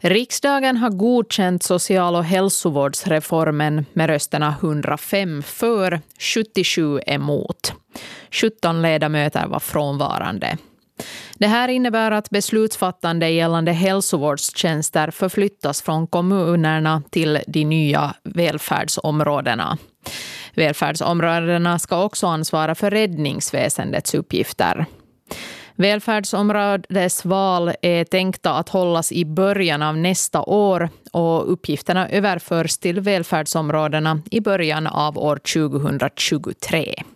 Riksdagen har godkänt social- och hälsovårdsreformen med rösterna 105 för, 77 emot. 17 ledamöter var frånvarande. Det här innebär att beslutsfattande gällande hälsovårdstjänster förflyttas från kommunerna till de nya välfärdsområdena. Välfärdsområdena ska också ansvara för räddningsväsendets uppgifter. Välfärdsområdesval är tänkta att hållas i början av nästa år och uppgifterna överförs till välfärdsområdena i början av år 2023.